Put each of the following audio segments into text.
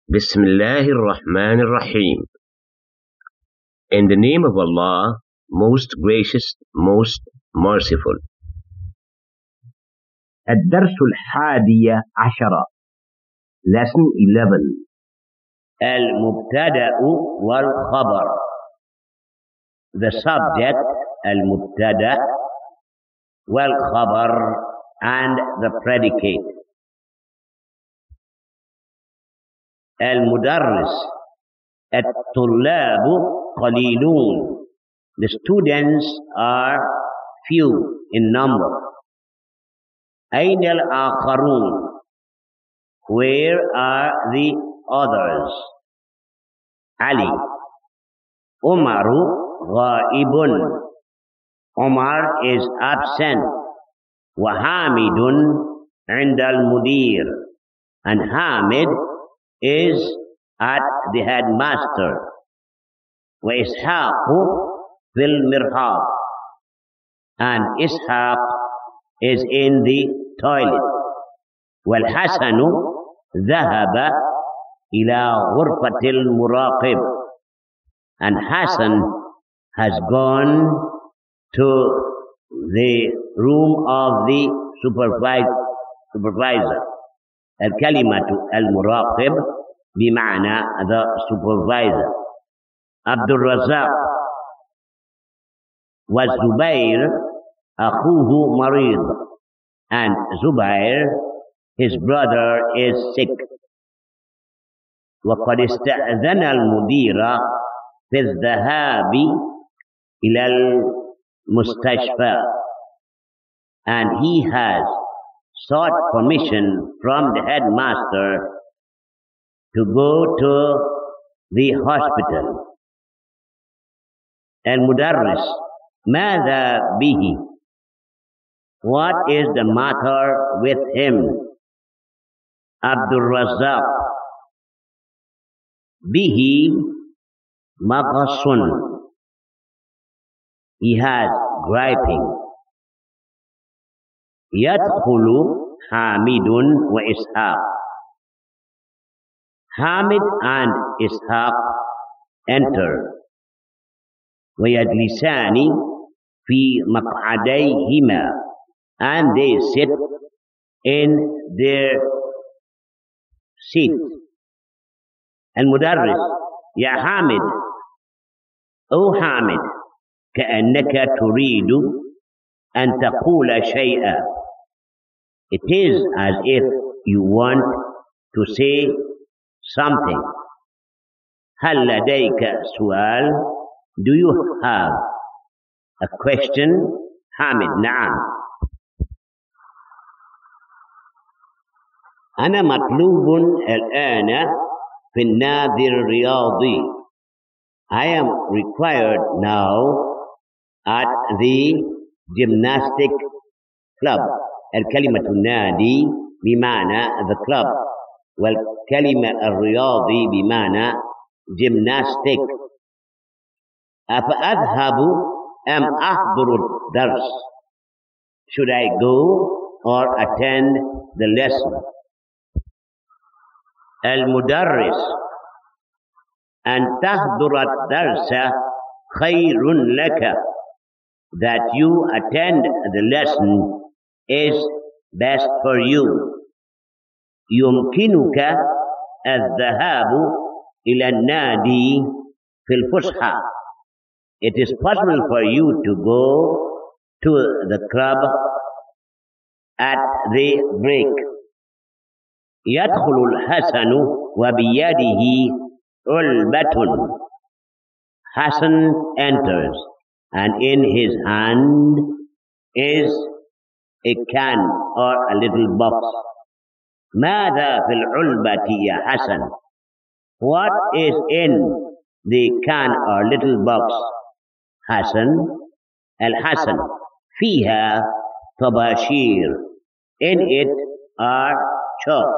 Bismillahir Rahmanir Rahim. In the name of Allah, most gracious, most merciful. الدرس 11 Lesson 11 المبتدأ والخبر. The subject المبتدأ والخبر and the predicate. المدرس الطلاب قليلون. The students are few in number. أين الآخرون? Where are the others? علي عمر غائب. Omar is absent. وحامد عند المدير. And Hamid is at the headmaster. وإسحاق في المرحاض. And Ishaq is in the toilet. والحسن ذهب إلى غرفة المراقب. And Hassan has gone to the room of the supervisor. الكلمة المراقب بمعنى the supervisor. عبد الرزاق والزبير أخوه مريض. And Zubair, his brother, is sick. وقد استأذن المدير في الذهاب إلى المستشفى. And he has sought permission from the headmaster to go to the hospital. المدرس ماذا به? What is the matter with him? Abdul Razzaq به مغص. He has griping. يدخل حامد وإسحاق. Hamid and Ishaq enter. ويجلسان في مقعديهما. And they sit in their seats. المدرس يا حامد. أو حامد كأنك تريد أن تقول شيئا. It is as if you want to say something. هل لديك سؤال? Do you have a question? حامد نعم. أنا مطلوب الآن في النادي الرياضي. I am required now at the gymnastic club. الكلمة النادي بمعنى the club. والكلمة الرياضي بمعنى gymnastic. أفأذهب أم أحضر الدرس? Should I go or attend the lesson? المدرس أن تحضر الدرس خير لك. That you attend the lesson is best for you. يمكنك الذهاب إلى النادي في الفسحة. It is possible for you to go to the club at the break. يدخل الحسن وبيده علبة. Hassan enters and in his hand is a can or a little box. ماذا في العلبة يا حسن? What is in the can or little box? Hassan. الحسن فيها طباشير. In it are chalk.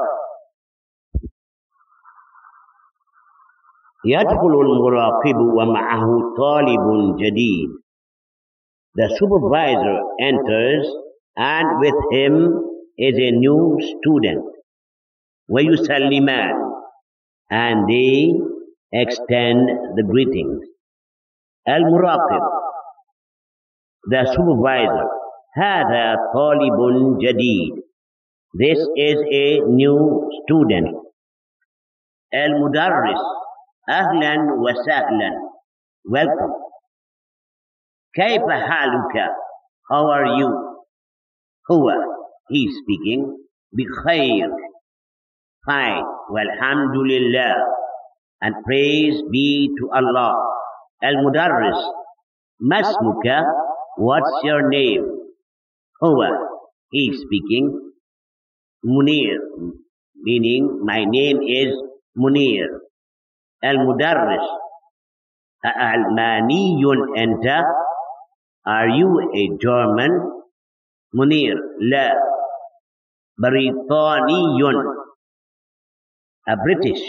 يدخل المراقب ومعه طالب جديد. The supervisor enters and with him is a new student. ويسلمان and they extend the greetings. Al-Muraqib, the supervisor. هذا طالب جديد. This is a new student. Al-Mudarris, أهلا وسهلا. Welcome. كيف حالك? How are you? هو, he speaking. بخير. Fine. Walhamdulillah. And praise be to Allah. Al-Mudarris, Masmuka, what's your name? Huwa, he speaking. Munir, meaning my name is Munir. Al-Mudarris, Almaniyun anta, are you a German? Munir, la. Baritaniyun, a British.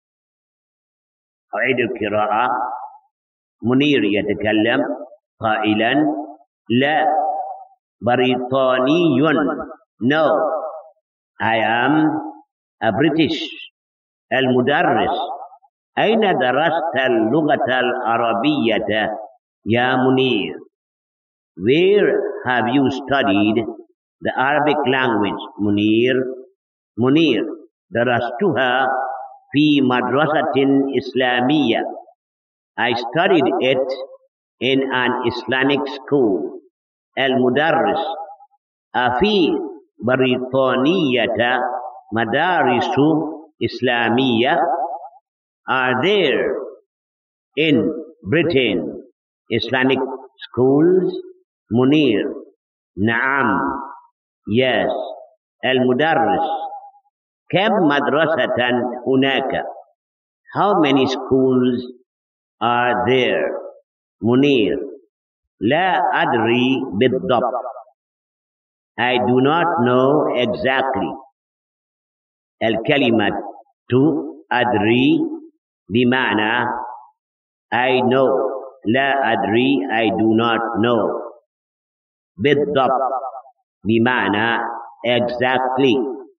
أعيد القراءة. منير يتكلم قائلا لا. بريطاني, no, I am a British. المدرس, أين درست اللغة العربية يا منير? Where have you studied the Arabic language, Munir? منير, درستها في مدرسة إسلامية. I studied it in an Islamic school. المدرس, أفي بريطانية مدارس إسلامية? Are there in Britain Islamic schools? منير, نعم, yes. المدرس, كم مدرسة هناك? How many schools are there? منير, لا أدري بالضبط. I do not know exactly. الكلمة أدري بمعنى I know. لا أدري, I do not know. بالضبط بمعنى exactly.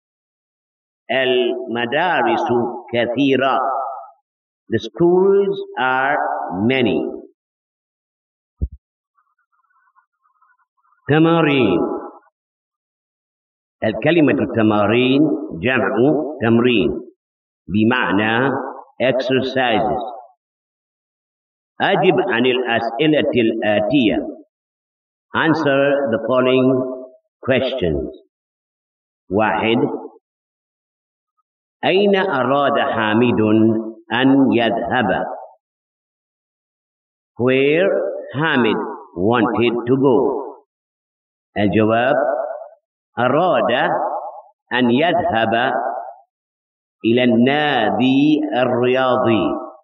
المدارس كثيرة. The schools are many. تمارين. الكلمة التمارين جمع تمرين بمعنى exercises. أجب عن الأسئلة الآتية. Answer the following questions. 1. أين أراد حامد أن يذهب? Where Hamid wanted to go. الجواب: أراد أن يذهب إلى النادي الرياضي.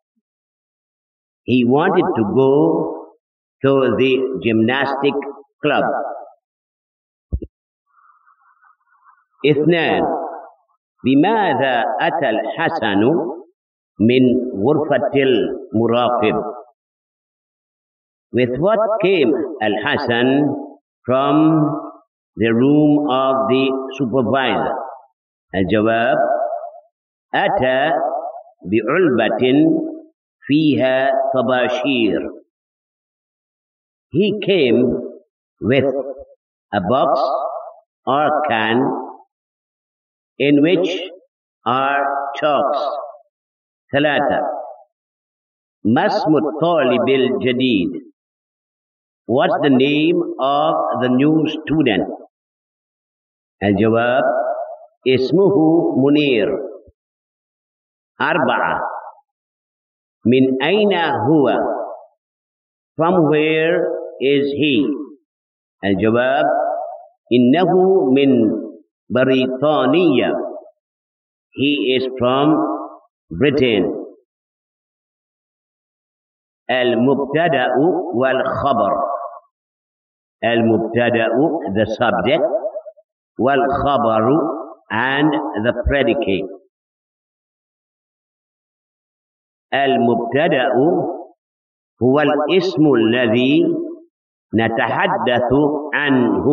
He wanted to go to the gymnastic club. 2. بماذا أتى الحسن من غرفة المراقب؟ With what came Al-Hasan from the room of the supervisor? الجواب: أتى بعلبة فيها طباشير. He came with a box or can in which are chalks. 3. ما اسم الطالب الجديد? What's the name of the new student? الجواب: اسمه منير. 4. من أين هو? From where is he? الجواب: إنه من بريطانيا. He is from Britain. المبتدأ والخبر. المبتدأ, the subject, والخبر, and the predicate. المبتدأ هو الاسم الذي نتحدث عنه.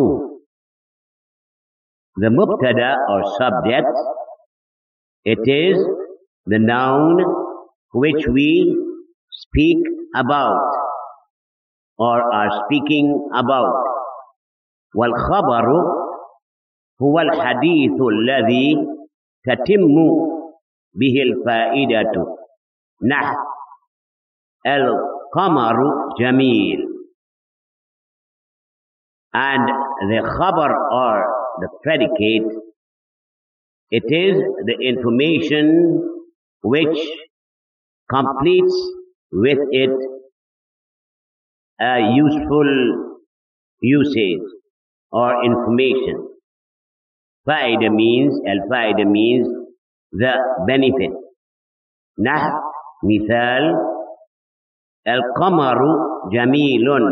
The mubtada or subject, it is the noun which we speak about or are speaking about. والخبر هو الحديث الذي تتم به الفائدة. نحو القمر جميل. And the khabar or the predicate, it is the information which completes with it a useful usage or information. Faida means, al-faida means the benefit. Nah, mithal, al-qamaru jamilun.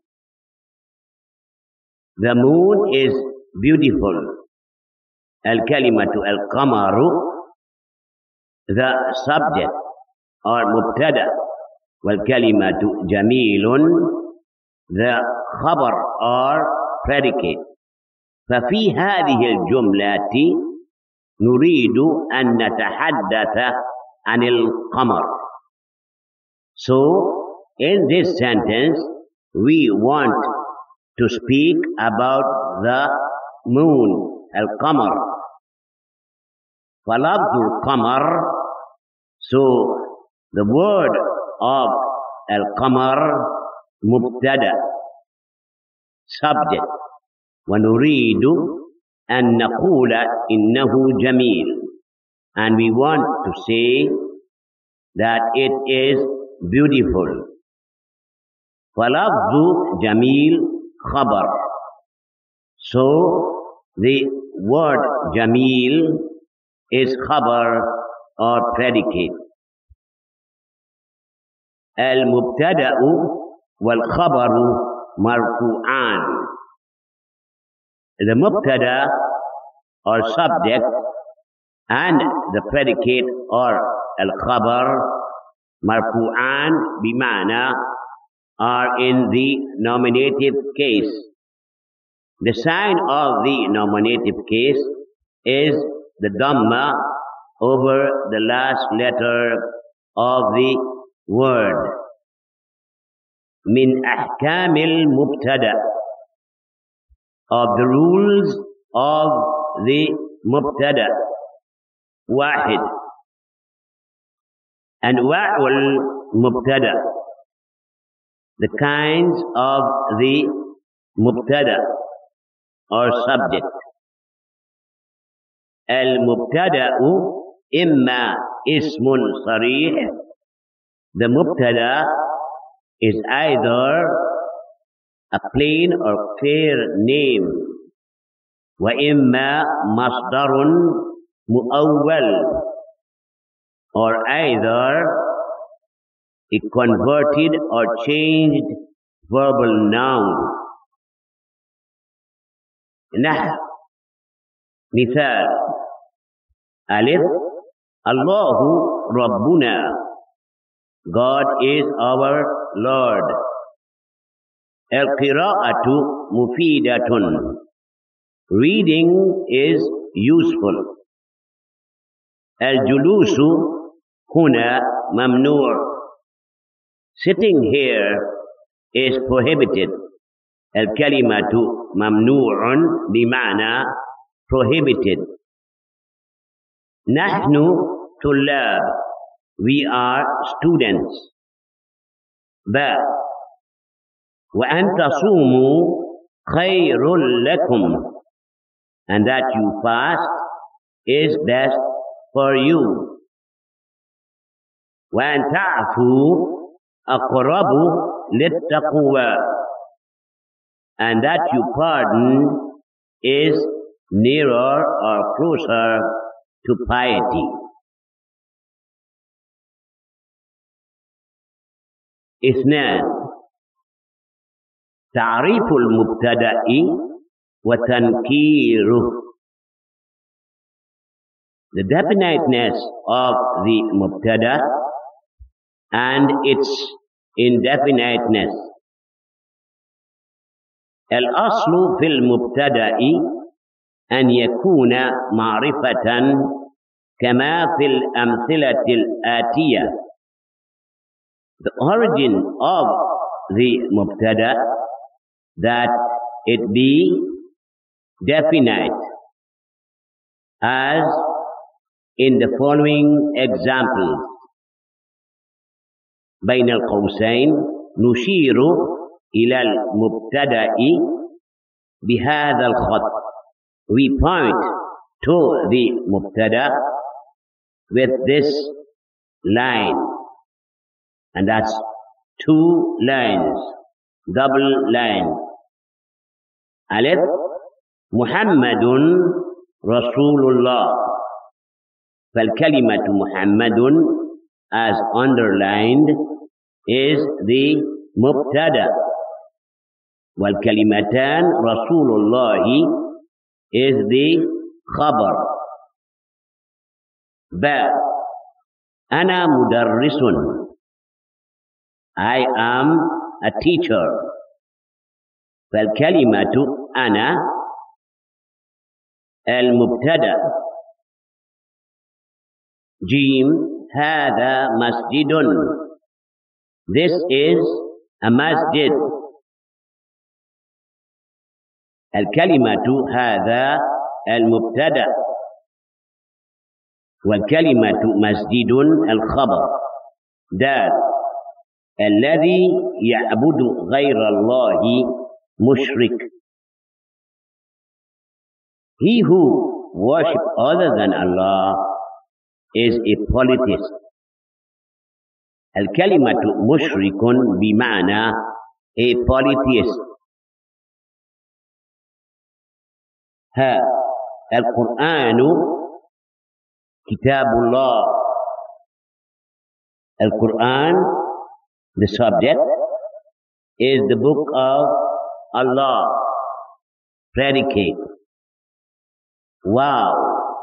The moon is beautiful. Al-kalimatu al-qamaru, the subject or mubtada. Wal-kalimatu jamilun, the khabar or predicate. ففي هذه الجملة نريد أن نتحدث عن القمر. So, in this sentence, we want to speak about the moon, al-qamar. فَلَفْظُ الْقَمَرِ, so the word of al-qamar, mubtada, subject. وَنُرِيدُ أَن نَقُولَ إِنَّهُ جَمِيلٌ, and we want to say that it is beautiful. فَلَفْظُ جَمِيل خَبَرٌ, so the word jamil is khabar or predicate. Al-mubtada'u wal-khabaru marfu'an. The mubtada or subject and the predicate or al-khabar marfu'an bima'na are in the nominative case. The sign of the nominative case is the dhamma over the last letter of the word. Min ahkamil mubtada, of the rules of the mubtada. Wahid. And wa'ul mubtada, the kinds of the mubtada or subject. Al-mubtada'u imma ismun sarih. The mubtada is either a plain or clear name. Wa imma masdarun mu'awwal, or either a converted or changed verbal noun. Nah, مثال Alif, Allahu Rabbuna, God is our Lord. Al-qira'atu mufidatun, reading is useful. Al-julusu huna mamnu', sitting here is prohibited. Al-kalimatu mamnu'un bima'na prohibited. Nahnu tullab, we are students. Ba, wa an tasumu khairul lakum, and that you fast is best for you. Wa an ta'fu aqrabu littaqwa, and that you pardon is nearer or closer to piety. اثنان تعريف المبتدأ وتنكيره. The definiteness of the mubtada and its indefiniteness. الأصل في المبتدأ أن يكون معرفة كما في الأمثلة الآتية. The origin of the mubtada, that it be definite, as in the following examples. بين القوسين نشير إلى المبتدأ بهذا الخط. We point to the mubtada with this line, and that's 2 lines, double line. Alif, Muhammadun Rasulullah. فالكلمة محمد, as underlined, is the mubtada. والكلمتان رسول الله is the khabar. Ba, أنا مدرس. I am a teacher. فالكلمة أنا المبتدأ. جيم, هذا مسجد. This is a masjid. الكلمة هذا المبتدأ، والكلمة مسجد الخبر. دال، الذي يعبد غير الله مشرك. He who worships other than Allah is a polytheist. الكلمة مشرك بمعنى a polytheist. ها، القرآن كتاب الله. القرآن, the subject, is the book of Allah. Predicate. Wow.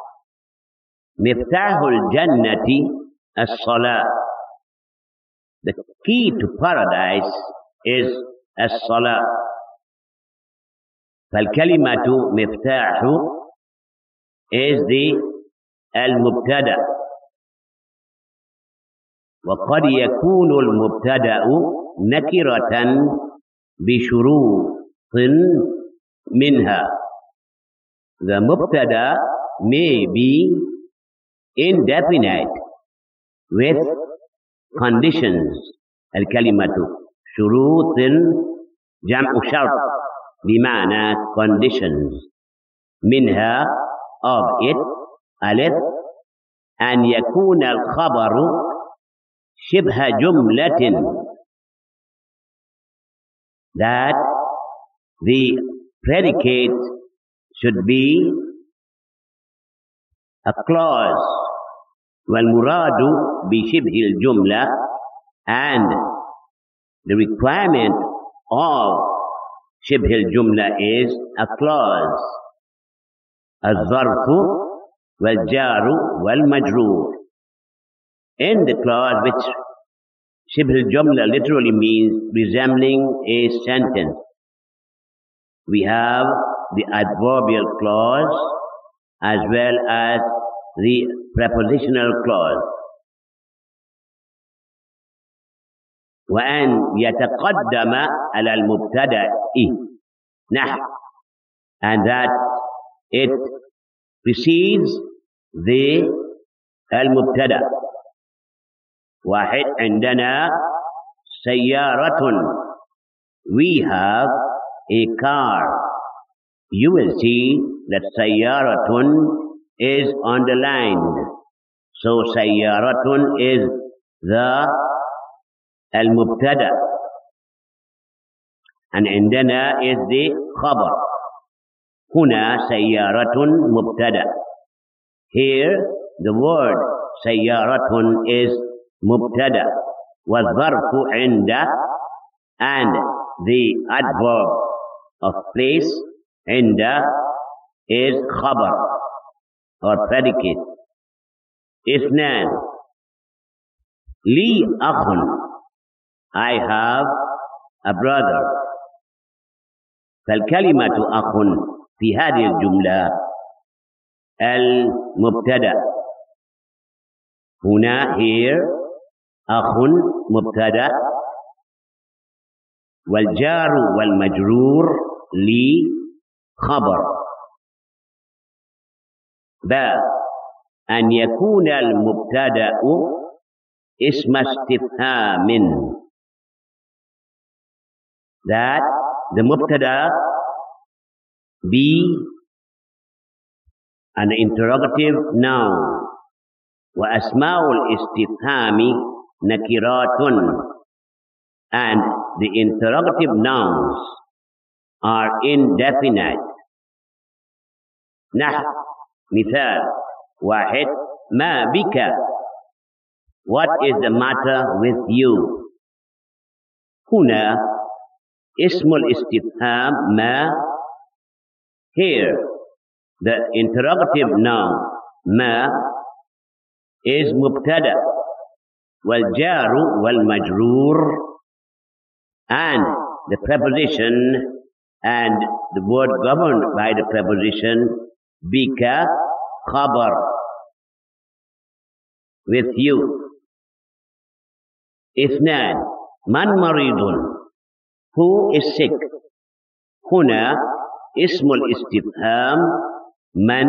مفتاح الجنة الصلاة. The key to paradise is الصلاة. فالكلمة مفتاح is the المبتدأ. وقد يكون المبتدأ نكرة بشروط منها. The mubtada may be indefinite with conditions. الكلمة شروط جمع شرط بمعنى conditions. منها of it ألف أن يكون الخبر شبه جملة, that the predicate should be a clause. والمراد بشبه الجملة, and the requirement of شبه الجملة is a clause. الظرف والجار والمجرور. In the clause, which شبه الجملة literally means resembling a sentence, we have the adverbial clause as well as the prepositional clause. وأن يتقدم على المبتدأ نحو, and that it precedes the المبتدأ. واحد, عندنا سيارة. We have a car. You will see that سيارة is underlined. So سيارة is the المبتدأ, and عندنا is the خبر. هنا سيارة مبتدأ. Here the word سيارة is مبتدأ, والظرف عند, and the adverb of place عند is خبر or predicate. اثنان, لي أخ. I have a brother. فالكلمة أخ في هذه الجملة المبتدأ. هنا here أخ مبتدأ والجار والمجرور لي خبر. أن يكون المبتدأ اسم استفهام that the mubtada be an interrogative noun وأسماء الاستفهام نكرات and the interrogative nouns are indefinite. مثال واحد ما بك what is the matter with you. هنا اسم الاستفهام ما here the interrogative noun ما is مبتدأ والجار والمجرور and the preposition and the word governed by the preposition bika khabar with you. اثنان من مريض who is sick. هنا اسم الاستفهام من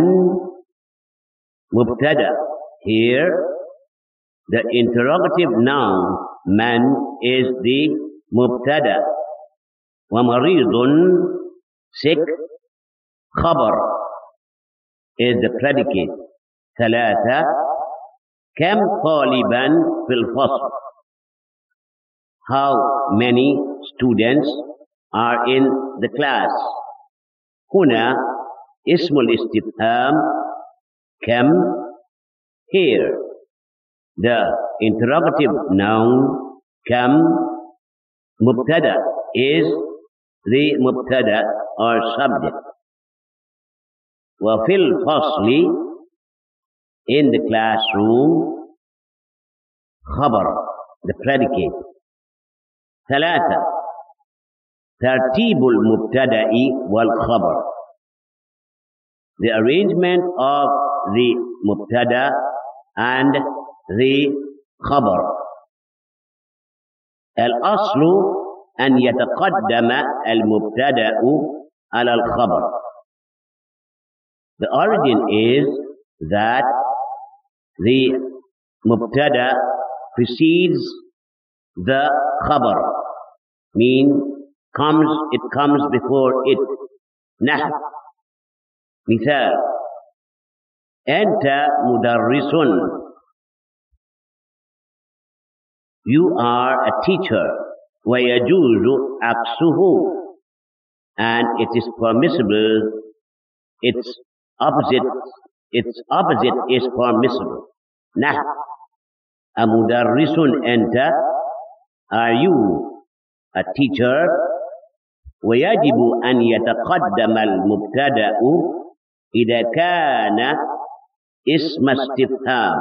مبتدأ here the interrogative noun من is the مبتدأ ومريض sick خبر is the predicate. ثلاثة كم طالبا في الفصل. How many students are in the class. هنا اسم الاستفهام كم here the interrogative noun كم مبتدأ is the مبتدأ or subject. وفي الفصل in the classroom خبر the predicate. ثلاثة ترتيب المبتدأ والخبر the arrangement of the مبتدأ and the خبر. الأصل أن يتقدم المبتدأ على الخبر. The origin is that the mubtada precedes the khabar, it comes before it. مثال أنت مدرس you are a teacher ويجوز عكسه and it is permissible its opposite is permissible. أمدرس أنت are you a teacher ويجب أن يتقدم المبتدأ إذا كان اسم استفهام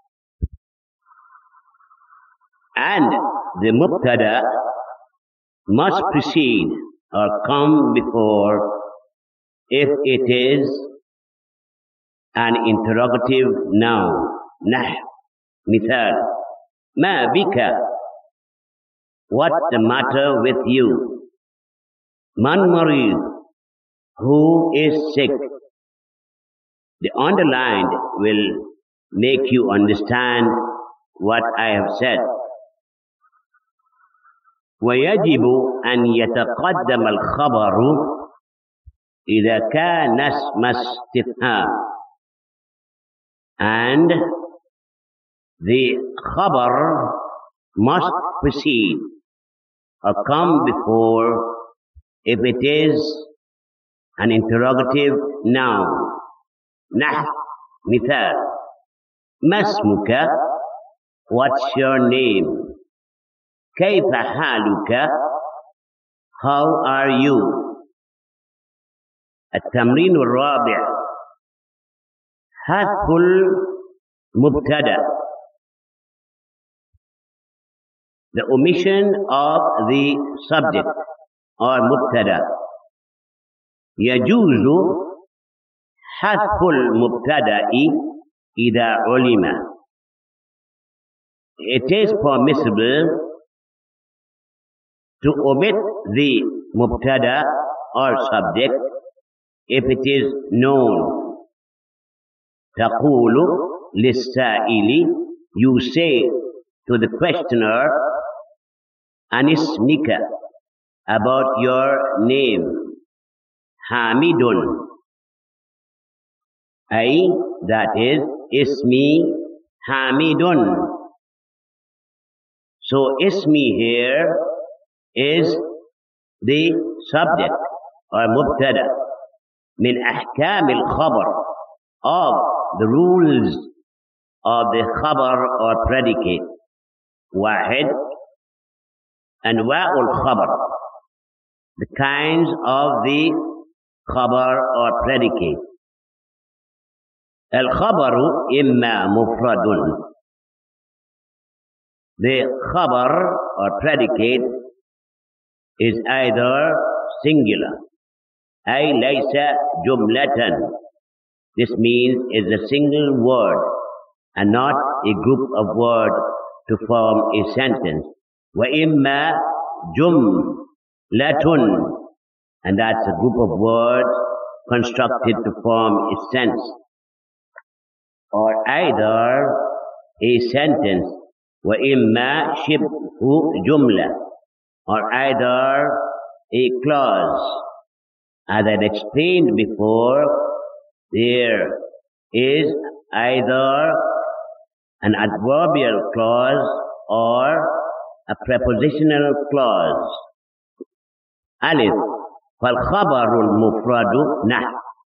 and the mubtada must precede or come before if it is an interrogative noun. مثال ما بك what's the matter with you. من مريض who is sick. The underlined will make you understand what I have said. ويجب أن يتقدم الخبر إذا كان اسم استفهام and the khabar must precede or come before if it is an interrogative noun. مثال ما اسمك what's your name. كيف حالك how are you. التمرين الرابع حذف المبتدأ the omission of the subject or مبتدأ. يجوز حذف المبتدأ إذا علم it is permissible to omit the mubtada or subject if it is known. تقول للسائل, you say to the questioner, anismika, about your name, Hamidun, that is, ismi Hamidun. So ismi here is the subject or mubtada min ahkam al-khabar, of the rules of the khabar or predicate. Wahid, anwa'ul khabar, the kinds of the khabar or predicate. Al-khabaru imma mufradun, the khabar or predicate is either singular, ay laysa jumlatan. This means is a single word and not a group of words to form a sentence. Wa imma jumlatun, and that's a group of words constructed to form a sentence. Or either a sentence, wa imma shibhu jumla, or either a clause. As I explained before, there is either an adverbial clause or a prepositional clause. Alif, fal khabarul mufradu nah.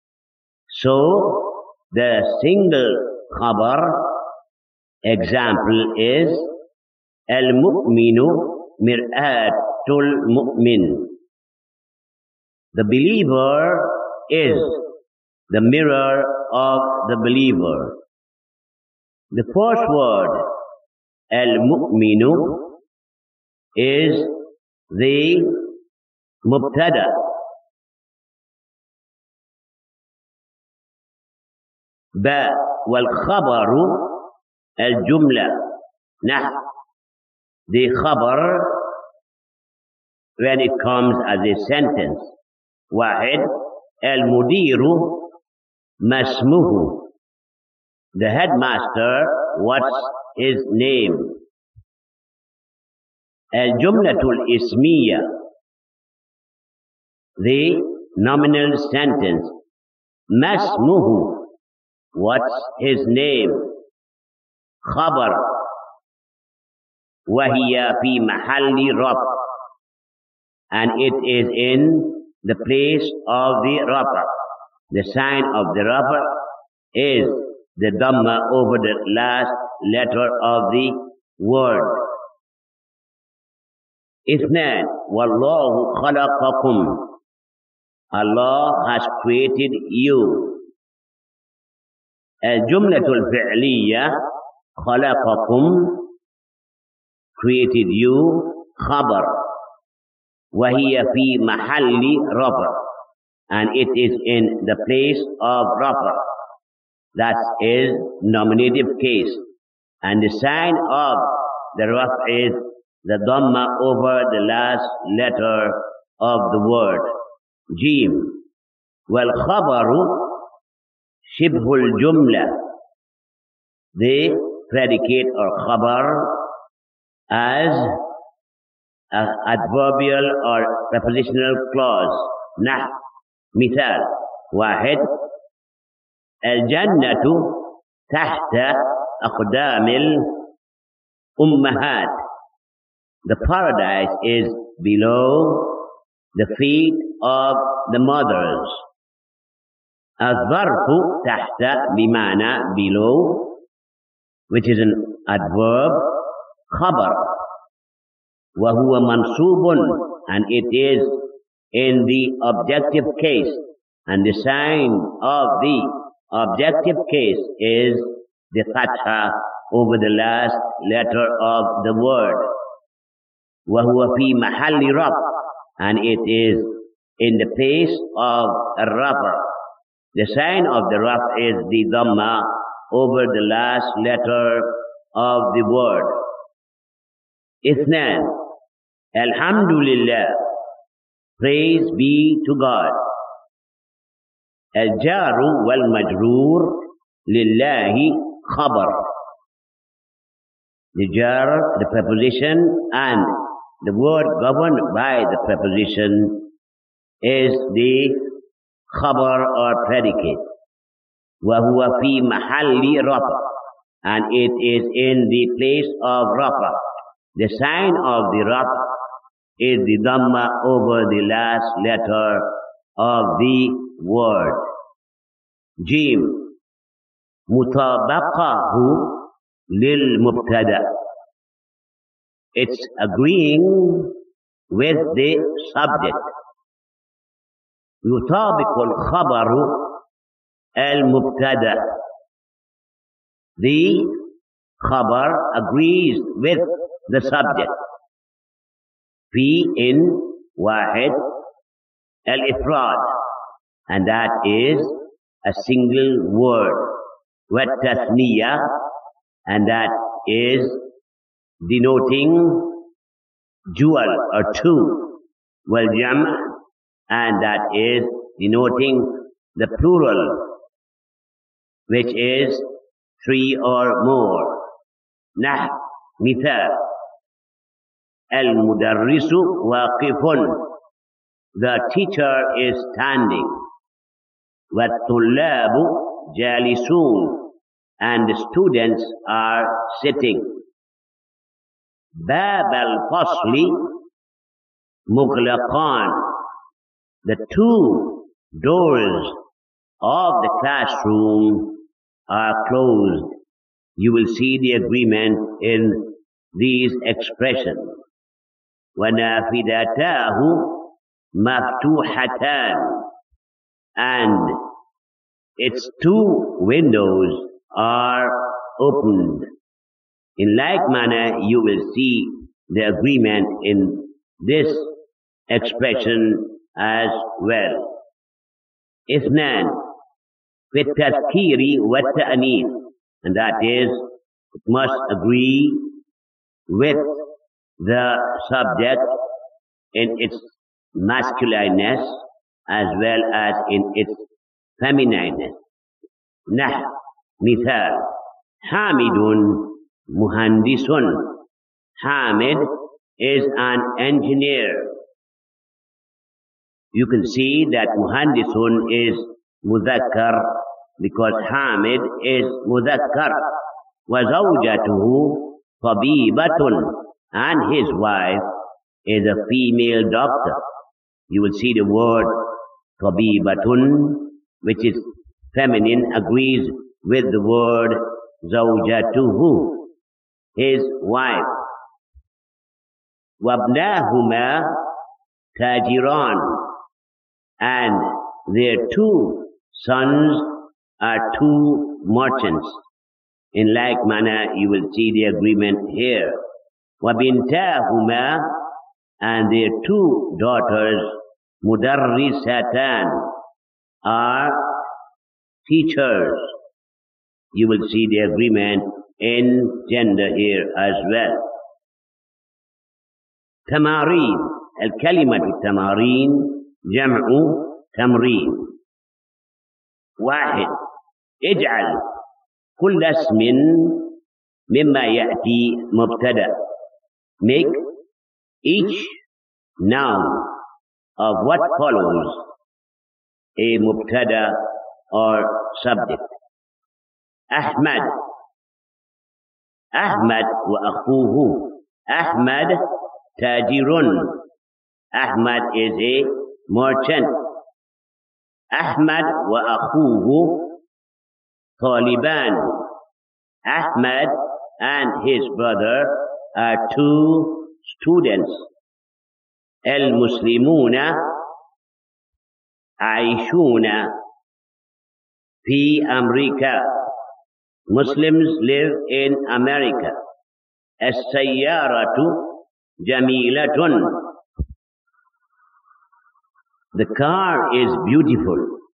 So the single khabar example is al-mu'minu mir'atul mu'min. The believer is the mirror of the believer. The first word, al-mu'minu, is the mubtada. Ba wal khabaru al-jumla. Nah, the khabar, when it comes as a sentence. Wahid, al-mudiru masmuhu, the headmaster, what's his name? Al-jumlatul ismiya, the nominal sentence. Masmuhu, what's his name? Khabar. Wahiya fi mahalli raf, and it is in the place of the rafa. The sign of the rafa is the dhamma over the last letter of the word. Ithnan, wallahu khalaqakum, Allah has created you. Al-jumlatul fi'liya, khalaqakum, created you, khabar. وَهِيَ فِي مَحَلِّ رَفْعٍ, and it is in the place of rafa. That is nominative case. And the sign of the raf is the dhamma over the last letter of the word. Jim. وَالْخَبَرُ شِبْهُ الْجُمْلَةِ, the predicate or khabar as adverbial or prepositional clause. Nah, mithal, wahid, al-jannatu tahta aqdamil ummahat, the paradise is below the feet of the mothers. Al-zarfu tahta bimana, below, which is an adverb, khabar. وَهُوَ mansubun, and it is in the objective case, and the sign of the objective case is the fatha over the last letter of the word. وَهُوَ فِي مَحَلِّ رَفْعٍ, and it is in the place of a rafa. The sign of the rafa is the dhamma over the last letter of the word. اثنان Alhamdulillah, praise be to God. الجار والمجرور لله خبر. The jar, the preposition, and the word governed by the preposition is the khabar or predicate. وَهُوَ فِي مَحَلِّ رَفْعٍ, and it is in the place of rafa. The sign of the rafa is the dhamma over the last letter of the word. Jim, mutabaqahu lil mubtada. It's agreeing with the subject. يطابق الخبر المبتدا. The khabar agrees with the subject. في in واحد al-ifrad, and that is a single word. والتثنية, and that is denoting dual or two. والجمع, and that is denoting the plural, which is three or more. نحو مثال المدرس واقف, the teacher is standing. والطلاب جالسون, and the students are sitting. باب الفصل مغلقان, the two doors of the classroom are closed. You will see the agreement in these expressions. وَنَافِذَتَاهُ مَفْتُوحَتَانِ, and its two windows are opened. In like manner, you will see the agreement in this expression as well. اثنان في التذكير والتأنيث, and that is, it must agree with the subject in its masculineness as well as in its feminineness. نحو مثال حامد مهندس. Hamid is an engineer. You can see that muhandisun is mudhakkar because Hamid is mudhakkar. وَزَوْجَتُهُ طَبِيبَةٌ, and his wife is a female doctor. You will see the word طَبِيبَةٌ, which is feminine, agrees with the word زَوْجَتُهُ, his wife. وَابْنَاهُمَا تَاجِرَانِ, and their two sons are two merchants. In like manner, you will see the agreement here. وَبِنْتَاهُمَا, and their two daughters, مُدَرِّسَتَانِ, are teachers. You will see the agreement in gender here as well. تمارين, الكلمة التمارين جمع تمرين. واحد اجعل كل اسم مما يأتي مبتدأ. Make each noun of what follows a mubtada or subject. أحمد, أحمد وأخوه. أحمد تاجر. Ahmad is a merchant. Ahmad wa akhuhu taliban. Ahmad and his brother are two students. Al-Muslimuna aishuna fi America. Muslims live in America. As-sayyaratu jamilatun. The car is beautiful.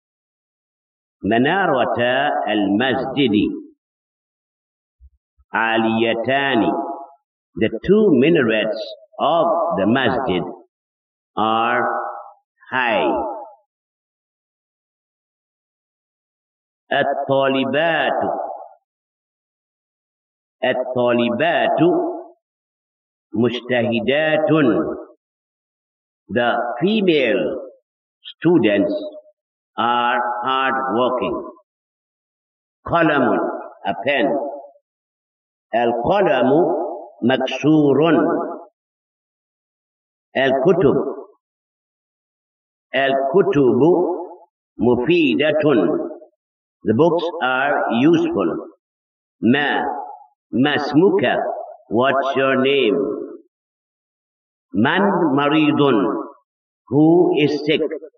Manarata al-masjidi aliyatani. The two minarets of the masjid are high. الطالبات الطالبات مجتهدات. The female students are hard working. قلم, a pen. القلم مكسور. الكتب الكتب مفيدة. The books are useful. ما اسمك? What's your name? من مريض? Who is sick?